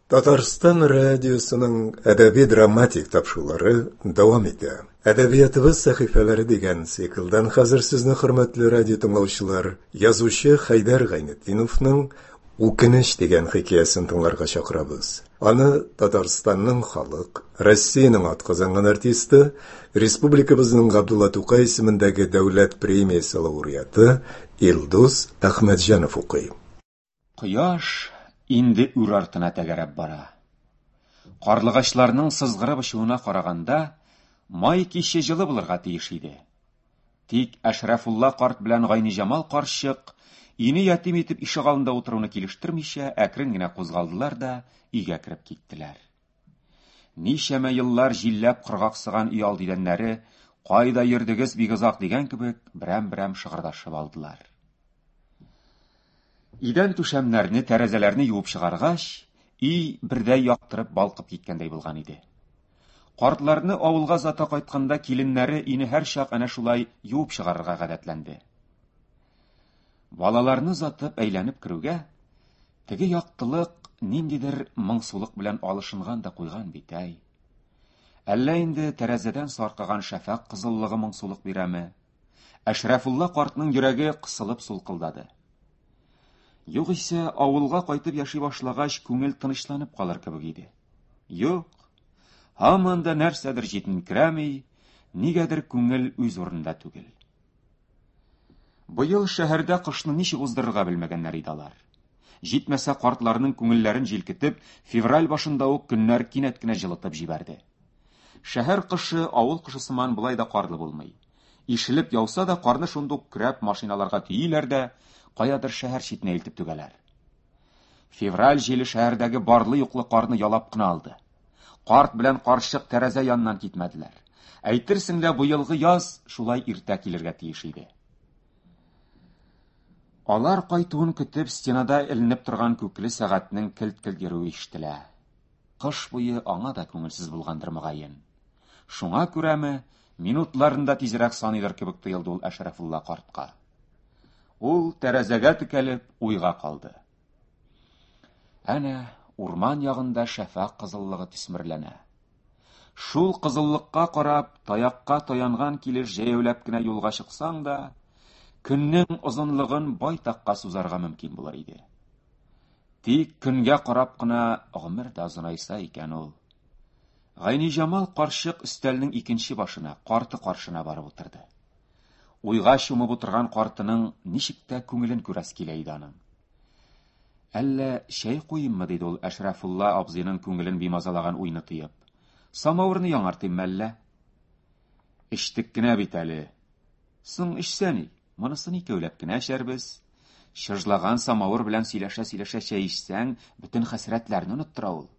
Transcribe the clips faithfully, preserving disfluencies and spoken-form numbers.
Татарстан радиосының әдәби-драматик тапшырулары дәвам итә. Әдәбиятыбыз сәхифәләре дигән циклдан хәзер сезне, хөрмәтле радио тыңлаучылар, язучы Хайдар Гайнетдиновның «Үкенеч» дигән хикәясен тыңларга чакырабыз. Аны Татарстанның халык, Россиянең атказанган артисты, республикабызның Габдулла Тукай исемендәге дәүләт премиясе лауреаты Илдус Әхмәтҗанов укый. Кояш инде үр артына тәгәрәп бара. Карлыгачларның сызгырып очуына караганда, май киче җылы булырга тиеш иде. Тик Әшрафулла карт белән Гайниҗамал карчык ине ятим итеп ишек алдында утыруны килештермичә, әкрен генә кузгалдылар да өйгә кереп киттеләр. Ничәмә еллар җилләп кыргаксыган өй алды идәннәре, кайда йөрдегез бик озак дигән кебек, берәм-берәм шыгырдашып алдылар. Идән түшәмнәрне, тәрәзәләрне юып чыгаргач, өй бердәй яктырып балкып киткәндәй булган иде. Картларны авылга зата кайтканда киленнәре ине һәр чак әнә шулай юып чыгарырга гадәтләнде. Балаларны затып әйләнеп керүгә, теге яктылык ниндидер моңсулык белән алышынган да куйган бит әй. Әллә инде тәрәзәдән саркыган шәфәк кызыллыгы моңсулык бирәме? Әшрафулла картның йөрәге кысылып сулкылдады. Югыйсә, авылга кайтып яши башлагач, күңел тынычланып калыр кебек иде. Юк, һаман да нәрсәдер җитенкерәми, нигәдер күңел үз урынында түгел. Быел шәһәрдә кышны ничек уздырырга белмәгәннәр иде алар. Җитмәсә, картларның күңелләрен җилкетеп, февраль башында ук көннәр кинәт кенә җылытып җибәрде. Шәһәр кышы авыл кышы сыман булай да карлы булмый. Ишелеп яуса да, карны шундук көрәп машиналарга төйләр дә, каядыр шәһәр читенә илтеп түгәләр. Февраль җиле шәһәрдәге барлы-юклы карны ялап кына алды. Карт белән карчык тәрәзә яннан китмәделәр. Әйтерсең лә быелгы яз шулай иртә килергә тиеш иде. Алар кайтуын көтеп, стенада эленеп торган күкле сәгатьнең келт-келт йөрүе ишетелә. Кыш буе аңа да күңелсез булгандыр мөгаен. Шуңа күрәме, минутларында тизрәк саныйдыр кебек тоелды ул Әшрафулла картка. Ул тәрәзәгә текәлеп уйга калды. Әнә урман ягында шәфәк кызыллыгы төсмерләнә. Шул кызыллыкка карап, таякка таянган килеш җәяүләп кенә юлга чыксаң да, көннең озынлыгын байтакка сузарга мөмкин булыр иде. Тик көнгә карап кына гомер дә озынайса икән ул. Гайниҗамал карчык өстәлнең икенче башына, карты каршына барып утырды. Уйга чумып утырган картының ничек тә күңелен күрәс килә иде аның. Әллә чәй куйыммы диде ул Әшрафулла абзыйның күңелен бимазалаган уйны тыеп. Самавырны яңартыйммы әллә? Эчтек кенә бит әле. Соң эчсәни, монысын икәүләп кенә эчәрбез. Шыжлаган самавыр белән сөйләшә-сөйләшә чәй эчсәң, бөтен хәсрәтләрне оныттыра ул.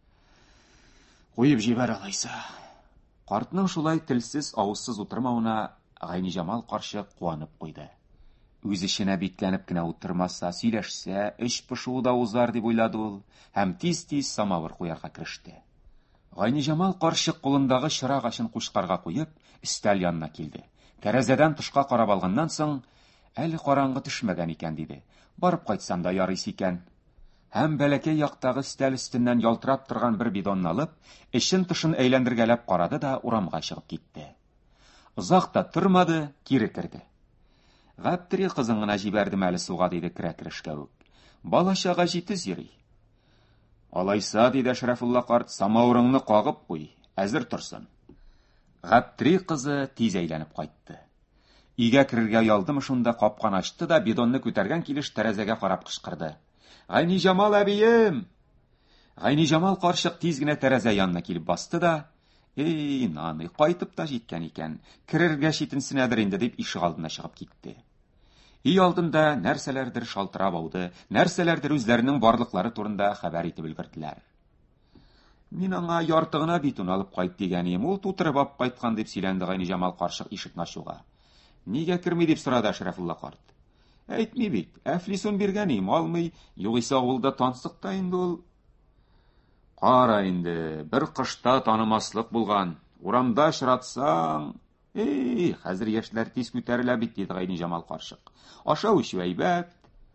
Куеп җибәр алайса. Картның шулай телсез, авызсыз утырмауына Гайниҗамал карчык куанып куйды. Үз эшенә бикләнеп кенә утырмаса, сөйләшсә, эш пошуы да узар дип уйлады ул, һәм тиз-тиз самавыр куярга кереште. Гайниҗамал карчык кулындагы чырак ачын кушкарга куеп, өстәл янына килде. Тәрәзәдән тышка карап алганнан соң, әле караңгы төшмәгән икән диде. Барып кайтсам да ярый икән. Һәм бәләкәй яктагы өстәл өстеннән ялтырап торган бер бидонны алып, эшен тышын әйләндергәләп карады да урамга чыгып китте. Озак та тормады, кире керде. Гаптри кызын гына җибәрдем әле суга диде керә-керешкә үк. Балачага җитез йөри. Алайса диде Әшрафулла карт, самавырыңны кагып куй, әзер торсын. Гаптри кызы тиз әйләнеп кайтты. Өйгә керергә ялдымы шунда капканы ачты да бидонны күтәргән килеш тәрәзәгә карап кычкырды. Гайниҗамал әбием! Гайниҗамал карчык тиз генә тәрәзә янына килеп басты да, эй, наны, кайтып та җиткән икән, керергә читенсенәдер инде дип ишек алдына чыгып китте. Өй алдында нәрсәләрдер шалтырап ауды, нәрсәләрдер үзләренең барлыклары турында хәбәр итеп өлгерделәр. Мин аңа яртыгына битун алып кайт дигәнем, ул тутырып алып кайткан дип сөйләнде Гайниҗамал карчык ишекне ачуга. Нигә керми дип сорады Әшрафулла карт. Әйтми бит, әфлисун биргәнем, алмый, югыйсә авылда тансыкта инде ул. Кара инде, бер кышта танымаслык булган, урамда очратсаң, эй, хәзер яшьләр тиз күтәрелә бит диде Гайниҗамал карчык. Ашау эчү әйбәт.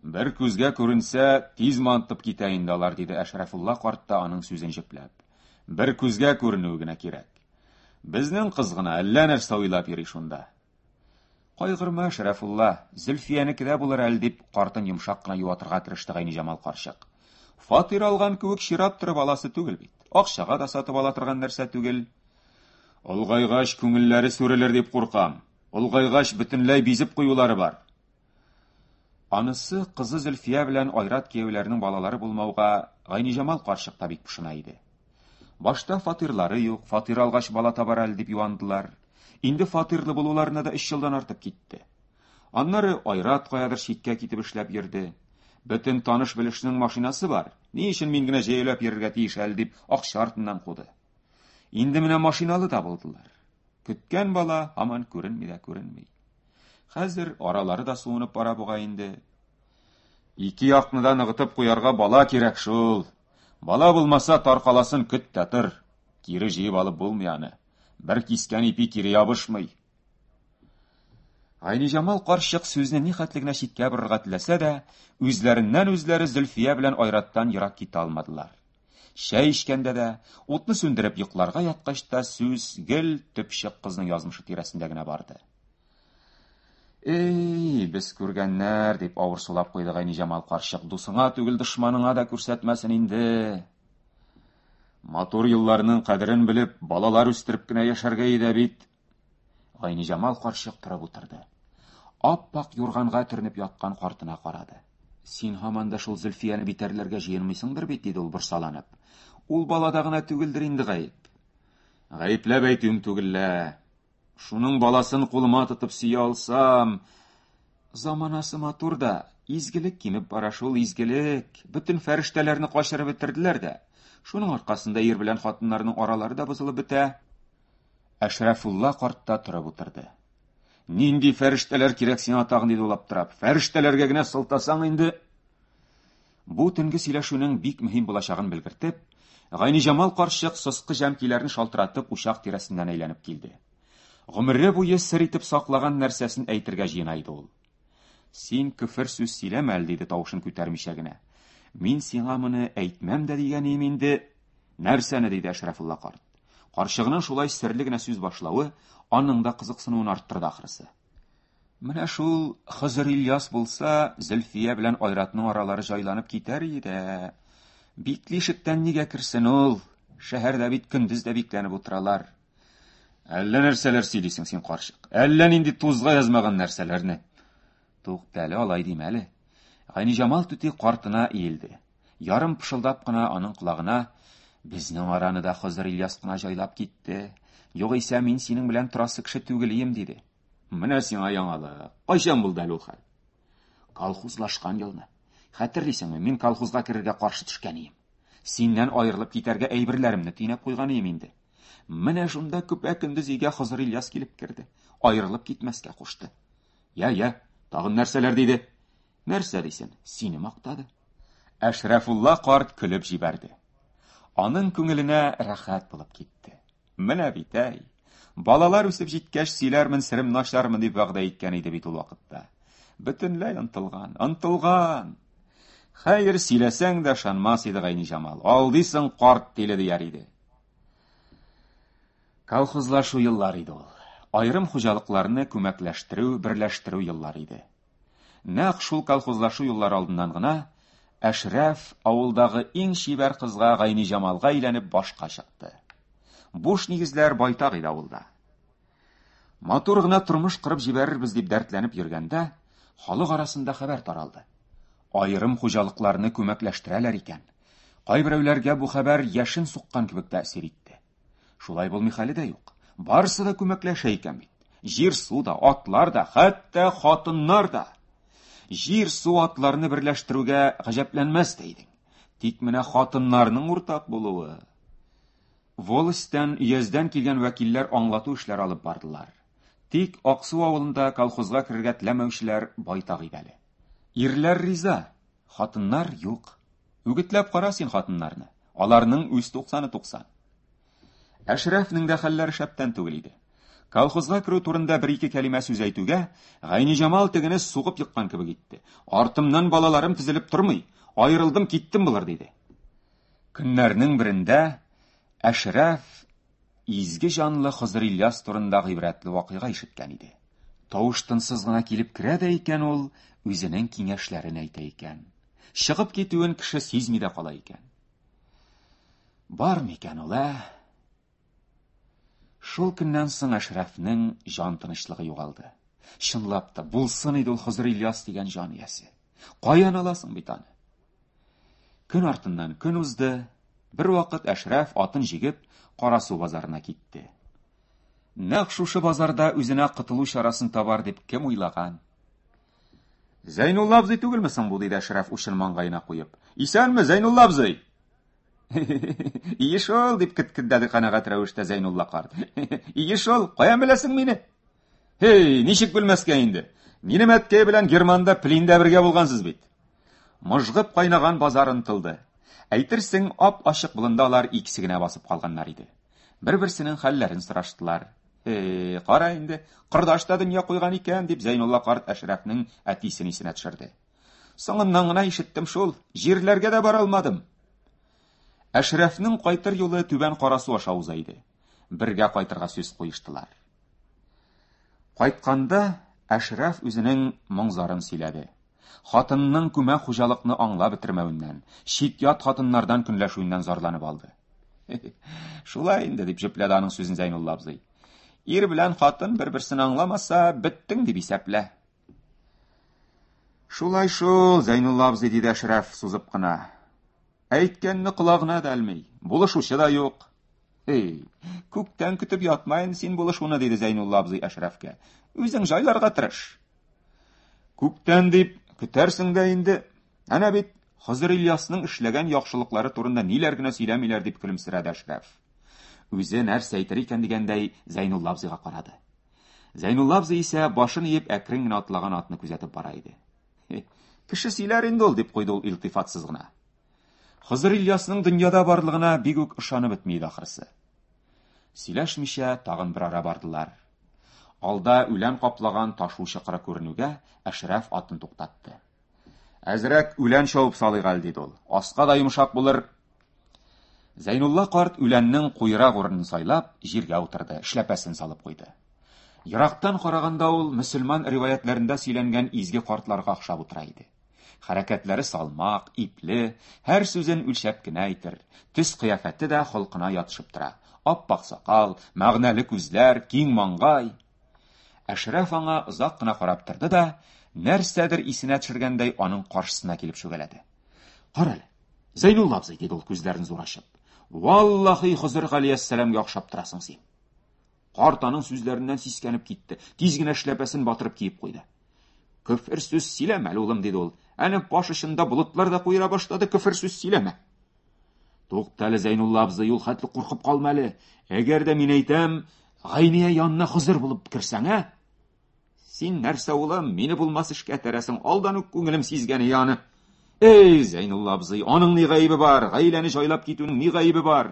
Бер күзгә күренсә, тиз мантып китә инде алар, диде Әшрәфулла карт та аның сүзен җөпләп. Бер күзгә күренү генә кирәк. Безнең кыз гына әллә нәрсә уйлап йөри шунда. Кайгырма, Әшрәфулла, Зөлфиянекедә булыр әле, дип картын йомшак кына юатырга тырышты Гайниҗамал карчык. Фатир алган кебек чирап торып аласы түгел бит. Акчага да сатып ала торган нәрсә түгел. Улгайгач күңелләре сүрелер дип куркам. Улгайгач бөтенләй бизеп куюлары бар. Анысы кызы Зөлфия белән Айрат кияүләренең балалары булмауга Гайниҗамал карчык та бик пошына иде. Башта фатирлары юк, фатир алгач бала табар әле дип юандылар. Инде фатирлы булуларына да өч елдан артып китте. Аннары Айрат каядыр читкә китеп эшләп йөрде. Бөтен таныш белешнең машинасы бар. Ни өчен мин генә җәйләп йөрергә тиеш әле дип акча артыннан куды. Инде менә машиналы да булдылар. Көткән бала һаман күренми дә күренми. Хәзер аралары да суынып бара буга инде. Ике якны да ныгытып куярга бала кирәк шул. Бала булмаса таркаласын көт тә тор. Кире җыеп алып булмый аны. Бер кискән ипи кире ябышмый. Гайниҗамал карчык сүзне ни хәтле генә читкә борырга теләсә дә, үзләреннән үзләре Зөлфия белән Айраттан ерак китә алмадылар. Шәй эчкәндә дә, утны сүндереп йокларга яткач та сүз гел төпчек кызның язмышы тирәсендә генә барды. Эй, без күргәннәр, дип авыр сулап куйды Гайниҗамал карчык, дусыңа түгел дошманыңа да күрсәтмәсен инде. Матур елларның кадерен белеп, балалар үстереп кенә яшәргә иде бит. Гайниҗамал карчык торып утырды. Ап-пак юрганга төрнеп яткан картына карады. Син һаман да шул Зөлфияне битәрләргә җыенмыйсыңдыр бит, диде ул борсаланып. Ул балада гына түгелдер инде гаеп. Гаепләп әйтүем түгеллә. Шуның баласын кулыма тотып сөя алсам, заманасы матур да, изгелек кимеп бара шул изгелек. Бөтен фәрештәләрне качырып бетерделәр дә. Шуның аркасында ир белән хатыннарның аралары да бозылып бетә. Әшрәфулла карт та торып утырды. Нинди фәрештәләр кирәк сиңа тагын, диде улап торып. Фәрештәләргә генә сылтасаң инде. Бу төнге сөйләшүнең бик мөһим булачагын белгертеп, Гайниҗамал карчык сыскы җәмкиләрне шалтыратып учак тирәсеннән әйләнеп килде. Гомере буе сер итеп саклаган нәрсәсен әйтергә җыена иде ул. Син күфер сүз сөйләмә, диде тавышын күтәрмичә генә. Мин сиңа моны әйтмәм дә дигәнем инде. Нәрсәне, диде Әшрәфулла карт. Карчыгының шулай серле генә сүз башлавы аның да кызыксынуын арттырды ахрысы. Менә шул Хызыр Ильяс булса, Зөлфия белән Айратның аралары җайланып китәр иде. Битли ишектән нигә керсен ул? Шәһәрдә бит көндез дә бикләнеп утыралар. Әллә нәрсәләр сөйлисең син карчык. Әллә нинди тузга язмаган нәрсәләрне. Туктале, алай димәле. Гайниҗамал түти картына иелде. Ярым пышылдап кына аның колагына: "Безнең араны да Хызыр Ильяс кына җайлап китте. Югыйсә мин синең белән турасы кеше түгелем", диде. Менә сиңа яңалык. Кайчан булды әле ул хәл? Колхозлашкан елны. Хәтерлисеңме, мин колхозга керергә каршы төшкән идем. Синнән аерылып китәргә әйберләремне тыйнап куйган идем инде. Менә шунда күпә көндез өйгә Хызыр Ильяс килеп керде. Аерылып китмәскә кушты. Я, я, тагын нәрсәләр диде. Нәрсә дисен? Сине мактады. Әшрәфулла карт көлеп җибәрде. Аның күңеленә рәхәт булып китте. Менә бит әй, балалар үсеп җиткәч сөйләрмен, серем начармын дип вәгъдә иткән иде бит ул вакытта. Бөтенләй онтылган, онтылган. Хәер, сөйләсәң дә ышанмас иде Гайниҗамал. Алдыйсың карт тиле дияр иде. Колхозлашу еллар иде ул. Айрым хуҗалыкларны күмәкләштерү, берләштерү еллар иде. Нәкъ шул колхозлашу еллар алдыннан гына Әшрәф авылдагы иң шибәр кызга Гайниҗамалга әйләнеп башка чыкты. Буш нигезләр байтак иде авылда. Матур гына тормыш кырып җибәрербез дип дәртләнеп йөргәндә, халык арасында хәбәр таралды. Айрым хуҗалыкларны күмәкләштерәләр икән. Кайберәүләргә бу хәбәр яшен суккан кебек тәэсир итте. Шулай булмый хәле дә юк. Барысы да күмәкләшә икән бит. Җир, су да, атлар да, хәтта хатыннар да. Җир, су, атларны берләштерүгә гаҗәпләнмәс дә идең. Тик менә хатыннарның уртак булуы. Волостьтан, өяздән килгән вәкилләр аңлату эшләр алып бардылар. Тик Аксу авылында колхозга керергә теләмәүчеләр байтак иде әле. Ирләр риза, хатыннар юк. Үгетләп кара син хатыннарны. Аларның үз туксаны туксан. Әшрәфнең дә хәлләре шәптән түгел иде. Колхозга керү турында бер-ике кәлимә сүз әйтүгә, Гайниҗамал тегене сугып йыккан кебек итте. Артымнан балаларым тезелеп тормый, аерылдым, киттем булыр диде. Көннәрнең берендә Әшрәф изге җанлы Хызыр Ильяс турында гыйбрәтле вакыйга ишеткән иде. Тавыш-тынсыз гына килеп керә дә икән ул, үзенең киңәшләрен әйтә икән. Чыгып китүен кеше сизми дә кала икән. Бар микән ул, ә? Шул көннән соң Әшрәфнең җан тынычлыгы югалды. Чынлап та, булсын иде ул Хызыр Ильяс дигән җан иясе. Каян аласың бит аны? Көн артыннан көн узды. Бер вакыт Әшрәф атын җигеп Карасу базарына китте. Нәкъ шушы базарда үзенә кытылу чарасын табар дип кем уйлаган? Зәйнулла абзый түгелме соң бу, диде Әшрәф учын маңгаена куеп. Исәнме, Зәйнулла абзый? Ие шул, дип киткендәде канагать рәвештә Зәйнулла карт. Ие шул, каян беләсең мине? Хей, ничек белмәскә инде? Минем әткәй белән Германда плиндә бергә булгансыз бит. Мыжгып кайнаган базарын тылды. Әйтерсең, ап-ачык болындалар икесе генә басып калганнар иде. Бер-берсенең хәлләрен сораштылар. Э, кара инде, кырдашта дөнья куйган икән, дип Зәйнулла карт Әшрәфнең әтисен исенә төшерде. Соңыннан гына ишеттем шул, җирләргә дә бара алмадым. Әшрәфнең кайтыр юлы Түбән Карасу аша уза иде. Бергә кайтырга сүз куештылар. Кайтканда Әшрәф үзенең моңзарын сөйләде. Хатынның күмә хуҗалыкны аңлап бетермәвеннән, чит-ят хатыннардан көнләшүеннән зарланып алды. Шулай инде, дип җөпләде аның сүзен Зәйнулла абзый. Ир белән хатын бер-берсен аңламаса, беттең дип исәплә. Шулай шул, Зәйнулла абзый, диде Әшрәф сузып кына. Әйткәнне колагына да алмый, булышучы да юк. Эй, күктән көтеп ятмайын син булышуны, диде Зәйнулла абзый Әшрәфкә. Үзең җайларга тырыш. Күктән дип көтәрсең дә инде. Әнә бит Хызыр Ильясның эшләгән яхшылыклары турында ниләр генә сөйләмиләр, дип көлемсерәде Әшрәф. Үзе нәрсә әйтер икән дигәндәй Зәйнулла абзыйга карады. Зәйнулла абзый исә башын иеп әкрен генә атлаган атны күзәтеп бара иде. Кеше сөйләр инде ул, дип куйды ул илтифатсыз гына. Хызыр Ильясның дөньяда барлыгына бик үк ышанып бетми иде ахрысы. Сөйләшмичә тагын бер ара бардылар. Алда үлән каплаган ташу чыкыры күренүгә Әшрәф атын туктатты. Әзрәк үлән чабып салыйга, диде ул. Аска да йомшак булыр. Зәйнулла карт үләннең куйрак урынын сайлап, җиргә утырды, эшләпәсен салып куйды. Ерактан караганда ул мөселман риваятләрендә сөйләнгән изге картларга охшап утыра иде. Хәрәкәтләре салмак, ипле, һәр сүзен үлчәп кенә әйтер. Төс кыяфәте дә холкына ятышып тора. Ап-пак сакал, мәгънәле күзләр, киң маңгай. Әшрәф аңа озак кына карап торды да, нәрсәдер исенә төшергәндәй аның каршысына килеп чүгәләде. Кара әле, Зәйнулла абзый, диде ул күзләрен зур ачып. Валлаһи Хызыр галәйһиссәләмгә охшап торасың син. Карт аның сүзләреннән сискәнеп китте. Тиз генә эшләпәсен батырып киеп куйды. Көфер сүз сөйләмә, улым, диде ул. Әнә баш очында болытлар да куера башлады, көфер сүз сөйләмә. Туктале, Зәйнулла абзый, ул хәтле куркып калма әле. Әгәр дә мин әйтәм, Гайния янына Хызыр булып кирсәң, ә? Син нәрсә, улым, мине булмас эшкә тәрәсең, алдан ук күңелем сизгәне яны. Эй, Зәйнулла абзый, аның ни гаебе бар? Гаиләне җайлап китүнең ни гаебе бар?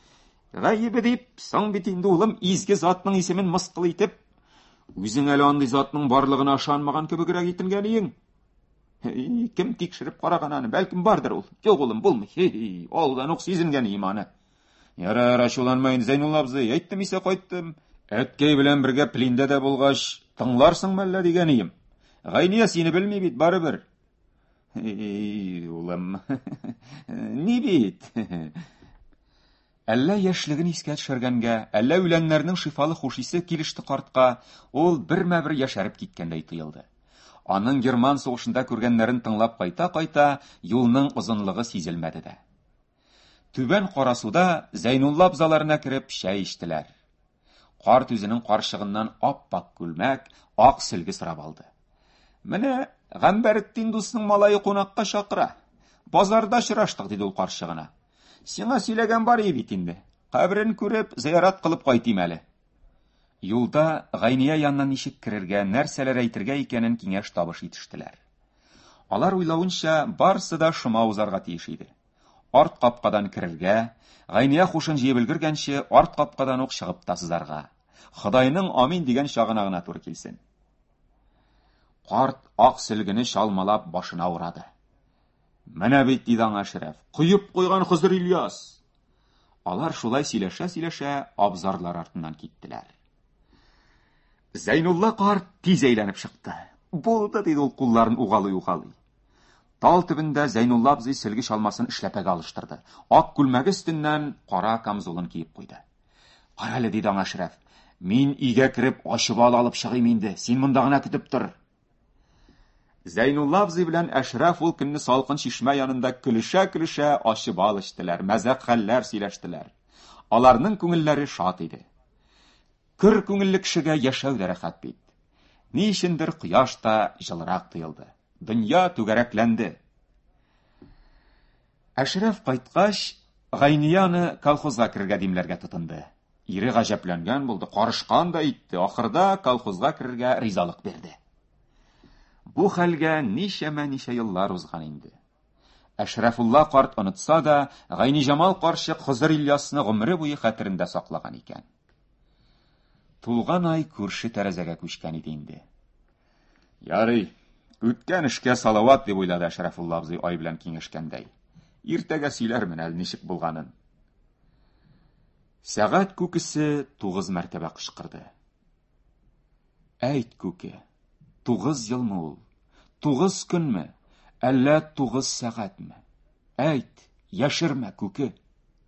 Гаебе дип, соң бит инде, улым, изге затның исемен мыскыл итеп, үзең әле андый затның барлыгына ышанмаган кебегрәк итенгән иең. Кем тикшереп караган аны? Бәлкем бардыр ул. Юк, улым, булмый. Хей, алдан ук сизенгән иманы. Яра, рашуланмайын, Зәйнулла абзый, әйттем исә кайттым. Әткәй белән бергә плиндә дә булгач, тыңларсың мәллә дигән ием. Гайния сине белми бит, барыбер. Эй, улым, ни бит? Әллә яшьлеген искә төшергәнгә, әллә үләннәрнең шифалы хушисе килеште картка, ул бермә-бер яшәреп киткәндәй тоелды. Аның Герман сугышында күргәннәрен тыңлап кайта-кайта, юлның озынлыгы сизелмәде дә. Түбән Карасуда Зәйнулла абзаларына кереп чәй эчтеләр. Карт үзенең карчыгыннан ап-пак күлмәк, ак сөлге сорап алды. Менә Гамбәретдин дусның малае кунакка чакыра. Базарда очраштык, диде ул карчыгына. Сиңа сөйләгән бар бит инде. Кабрен күреп, зиярат кылып кайтыйм әле. Юлда Гайния янына ничек керергә, нәрсәләр әйтергә икәнен киңәш табыш итештеләр. Алар уйлавынча, барсы да шома узарга тиеш иде. Арт капкадан керергә, Гайния хушын җыеп өлгергәнче, арт капкадан ук чыгып та сызарга. Хыдайның амин дигән чагына гына туры килсен. Карт ак сөлгене шалмалап башына урады. Менә бит диде аңа Әшрәф, куеп куйган Хызыр Ильяс. Алар шулай сөйләшә-сөйләшә абзарлар артыннан киттеләр. Зәйнулла карт тиз әйләнеп чыкты. Булды диде ул кулларын угалый-угалый. Тал төбендә Зәйнулла абзый сөлге чалмасын эшләпәгә алыштырды. Ак күлмәге өстеннән кара камзулын киеп куйды. Кара әле диде аңа Әшрәф. Мин өйгә кереп ачып алып чыгыйм инде. Син монда гына көтеп тор. Зәйнулла абзый белән Әшрәф ул көнне салкын чишмә янында көлешә-көлешә ачып алыштылар, мәзәк хәлләр сөйләштеләр. Аларның күңелләре шат иде. Көр күңелле кешегә яшәү дә рәхәт бит. Ни өчендер кояш та җылырак тоелды. Дөнья түгәрәкләнде. Әшрәф кайткач, Гайнияны колхозга керергә димләргә тотынды. Ире гаҗәпләнгән булды, карышкан да итте. Ахырда колхозга керергә ризалык бирде. Бу хәлгә ничәмә ничә еллар узган инде. Әшрәфулла карт онытса да, Гайниҗамал карчык Хызыр Ильясны гомере буе хәтерендә саклаган икән. Тулган ай күрше тәрәзәгә күчкән иде инде. Ярый, үткән эшкә салават дип уйлады Әшрәфулла абзый ай белән киңәшкәндәй. Иртәгә сөйләрмен әле ничек булганын. Сәгать күкесе тугыз мәртәбә кычкырды. Әйт күке, тугыз елмы ул? Тугыз көнме? Әллә тугыз сәгатьме? Әйт, яшермә күке.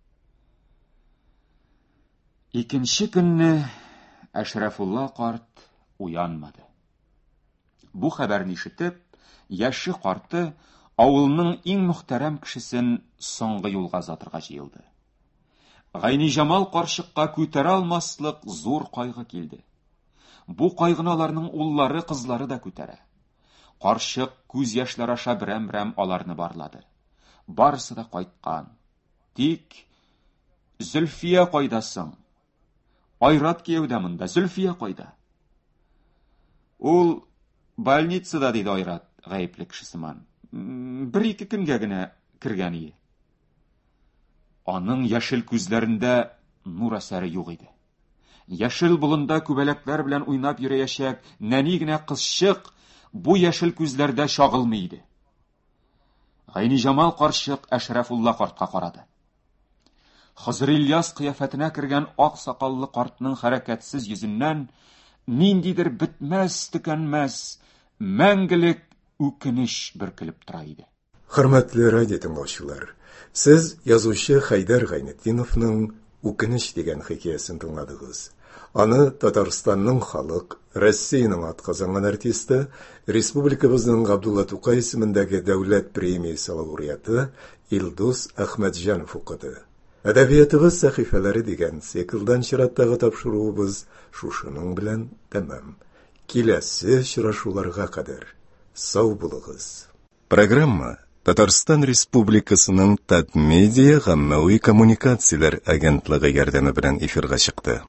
Икенче көнне Әшрәфулла карт уянмады. Бу хәбәрне ишетеп, яше карты авылның иң мөхтәрәм кешесен соңгы юлга затырга җыелды. Гайниҗамал карчыкка күтәрә алмаслык зур кайгы килде. Бу кайгыны аларның уллары, кызлары да күтәрә. Карчык күз яшьләре аша берәм-берәм аларны барлады. Барысы да кайткан. Тик Зөлфия кайдасың? Айрат кияүдә монда, Зөлфия кайда? Ул больницада диде Айрат, гаепле кешесеман. Бер-ике көнгә генә кергән ие. Аның яшел күзләрендә нур әсәре юк иде. Яшел болында күбәләкләр белән уйнап йөрәячәк нәни генә кызчык бу яшел күзләрдә шагылмый иде. Гайниҗамал карчык Әшрәфулла картка карады. Хызыр Ильяс кыяфәтенә кергән ак сакаллы картның хәрәкәтсез йөзеннән ниндидер бетмәс, төкәнмәс, мәңгелек үкенеч бөркелеп тора иде. Хөрмәтле радио тыңлаучылар, сез язучы Хайдар Гайнетдиновның «Үкенеч» дигән хикәясен тыңладыгыз. Аны Татарстанның халык, Россиянең атказанган артисты, республикабызның Габдулла Тукай исемендәге дәүләт премиясе лауреаты Илдус Әхмәтҗанов укыды. Әдәбиятыбыз сәхифәләре дигән циклдан чираттагы тапшыруыбыз шушының белән тәмам. Киләсе очрашуларга кадәр сау булыгыз. Программа Татарстан Республикасының Татмедиа гаммәви коммуникацияләр агентлыгы ярдәме белән эфирга чыкты.